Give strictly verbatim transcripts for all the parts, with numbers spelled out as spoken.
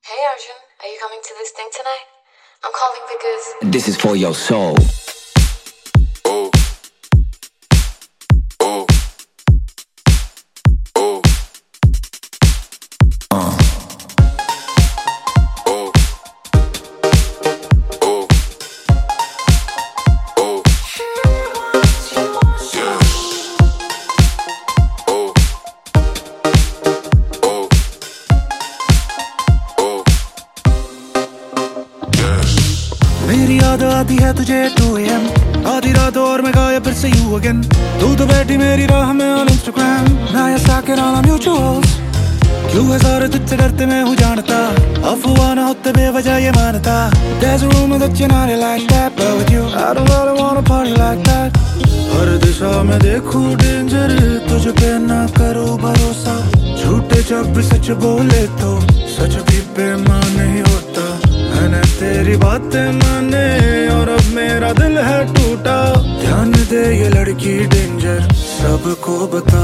Hey Arjun, are you coming to this thing tonight? I'm calling because This is for your soul. Oh. Oh. Oh. Uh. Oh. Oh. Oh. Yeah. Oh. Oh. Oh. Yes. मेरी याद आती है तुझे to A M आधी रात और मैं गायब फिर से यू अगेन तू तो बैठी मेरी राह में ऑन इंस्टाग्राम ना ऐसा के नाम म्यूचुअल्स क्यों है सारे तुझसे डरते मैं हूँ जानता अफवाह ना होते बेवजह ये मानता There's a rumor that you're not like that but with you I don't really wanna party like that हर दिशा में देखूं डेंजर तुझ पे ना करूँ भरोसा झूठे जब भी सच बोले तो सच भी बेईमान नहीं होता मैंने तेरी बातें माने और अब मेरा दिल है टूटा ध्यान दे ये लड़की डेंजर सबको बता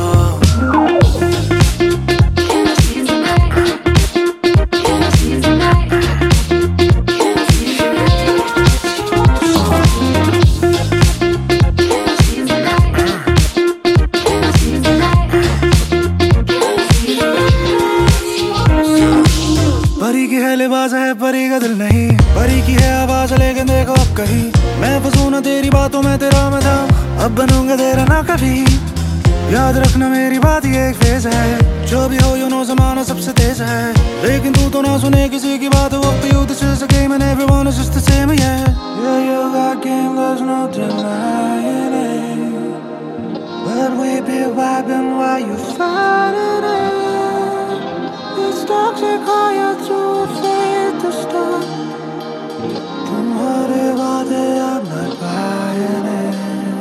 परी की है लिबास है परी का दिल नहीं परी की है आवाज लेकिन देखो अब कहीं मैं फंसू ना तेरी बातों में तेरा मैं था अब बनूंगा तेरा ना कभी याद रखना मेरी बात ये एक फेज है जो भी हो यू नो जमाना सबसे तेज है लेकिन तू तो ना सुने किसी की बात वो up to you this is a game and everyone is just the same yeah yeah you got game there's no denying it but we be vibing while you fighting it it's toxic how you're too afraid to stop तुम्हारे वादे I'm not buying it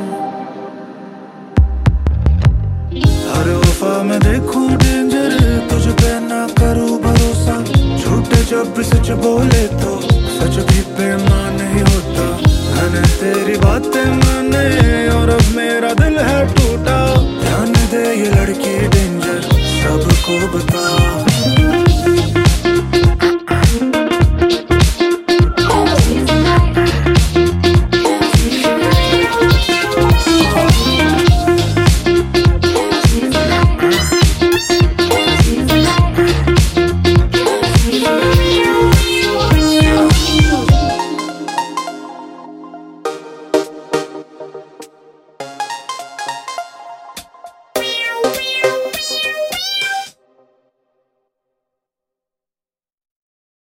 हर वफा में देखूं danger तुझ पे ना करूं भरोसा झूठे जब भी सच बोले तो सच भी बेईमान नहीं होता मैंने तेरी बातें माने और अब मेरा दिल है टूटा ध्यान दे ये लड़की डेंजर सबको बता